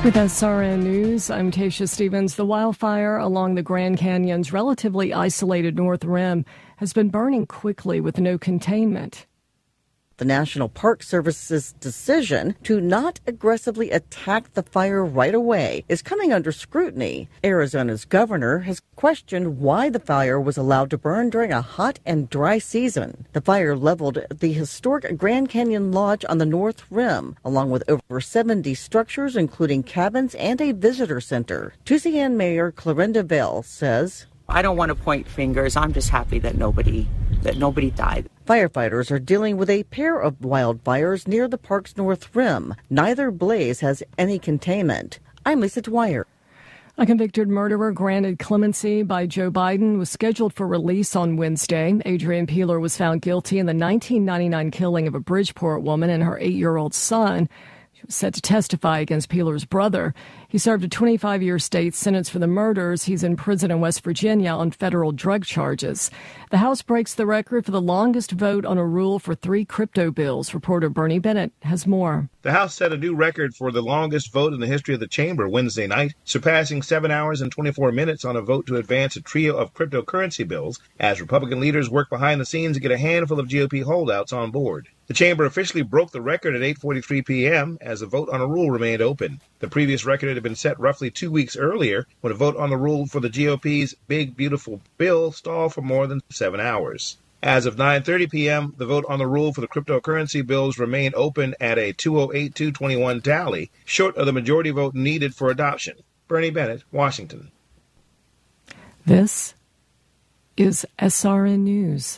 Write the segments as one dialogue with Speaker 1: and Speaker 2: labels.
Speaker 1: With SRN News, I'm Tasha Stevens. The wildfire along the Grand Canyon's relatively isolated north rim has been burning quickly with no containment.
Speaker 2: The National Park Service's decision to not aggressively attack the fire right away is coming under scrutiny. Arizona's governor has questioned why the fire was allowed to burn during a hot and dry season. The fire leveled the historic Grand Canyon Lodge on the North Rim, along with over 70 structures, including cabins and a visitor center. Tusayan Mayor Clarinda Bell says,
Speaker 3: I don't want to point fingers. I'm just happy that nobody died.
Speaker 2: Firefighters are dealing with a pair of wildfires near the park's north rim. Neither blaze has any containment. I'm Lisa Dwyer.
Speaker 1: A convicted murderer granted clemency by Joe Biden was scheduled for release on Wednesday. Adrian Peeler was found guilty in the 1999 killing of a Bridgeport woman and her 8-year-old son. She was set to testify against Peeler's brother. He served a 25-year state sentence for the murders. He's in prison in West Virginia on federal drug charges. The House breaks the record for the longest vote on a rule for 3 crypto bills. Reporter Bernie Bennett has more.
Speaker 4: The House set a new record for the longest vote in the history of the chamber Wednesday night, surpassing 7 hours and 24 minutes on a vote to advance a trio of cryptocurrency bills as Republican leaders work behind the scenes to get a handful of GOP holdouts on board. The chamber officially broke the record at 8:43 p.m. as the vote on a rule remained open. The previous record had been set roughly 2 weeks earlier when a vote on the rule for the GOP's Big Beautiful Bill stalled for more than 7 hours. As of 9:30 p.m., the vote on the rule for the cryptocurrency bills remained open at a 208-221 tally, short of the majority vote needed for adoption. Bernie Bennett, Washington.
Speaker 1: This is SRN News.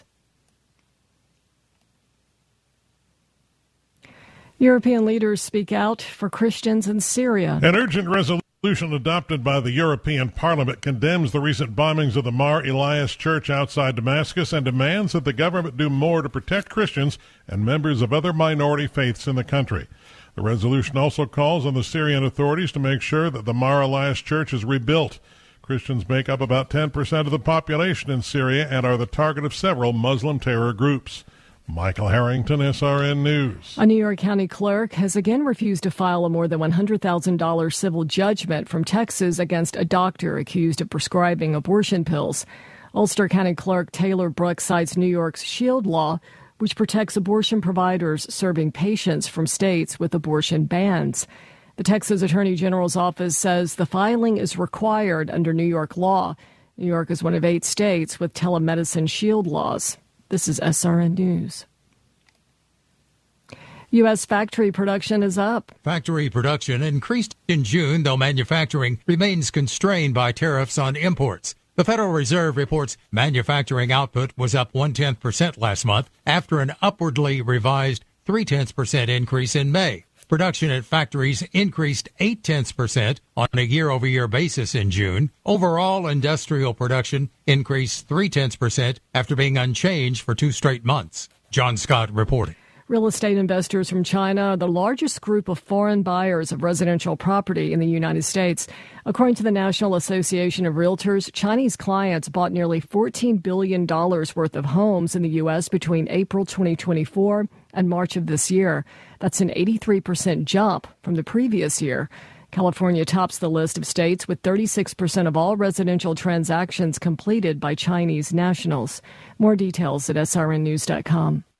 Speaker 1: European leaders speak out for Christians in Syria.
Speaker 5: An urgent resolution adopted by the European Parliament condemns the recent bombings of the Mar Elias Church outside Damascus and demands that the government do more to protect Christians and members of other minority faiths in the country. The resolution also calls on the Syrian authorities to make sure that the Mar Elias Church is rebuilt. Christians make up about 10% of the population in Syria and are the target of several Muslim terror groups. Michael Harrington, SRN News.
Speaker 1: A New York County clerk has again refused to file a more than $100,000 civil judgment from Texas against a doctor accused of prescribing abortion pills. Ulster County Clerk Taylor Brooks cites New York's SHIELD law, which protects abortion providers serving patients from states with abortion bans. The Texas Attorney General's office says the filing is required under New York law. New York is one of 8 states with telemedicine SHIELD laws. This is SRN News. U.S. factory production is up.
Speaker 6: Factory production increased in June, though manufacturing remains constrained by tariffs on imports. The Federal Reserve reports manufacturing output was up 0.1% last month after an upwardly revised 0.3% increase in May. Production at factories increased 0.8% on a year-over-year basis in June. Overall, industrial production increased 0.3% after being unchanged for 2 straight months. John Scott reporting.
Speaker 1: Real estate investors from China are the largest group of foreign buyers of residential property in the United States. According to the National Association of Realtors, Chinese clients bought nearly $14 billion worth of homes in the U.S. between April 2024 and March of this year. That's an 83% jump from the previous year. California tops the list of states with 36% of all residential transactions completed by Chinese nationals. More details at srnnews.com.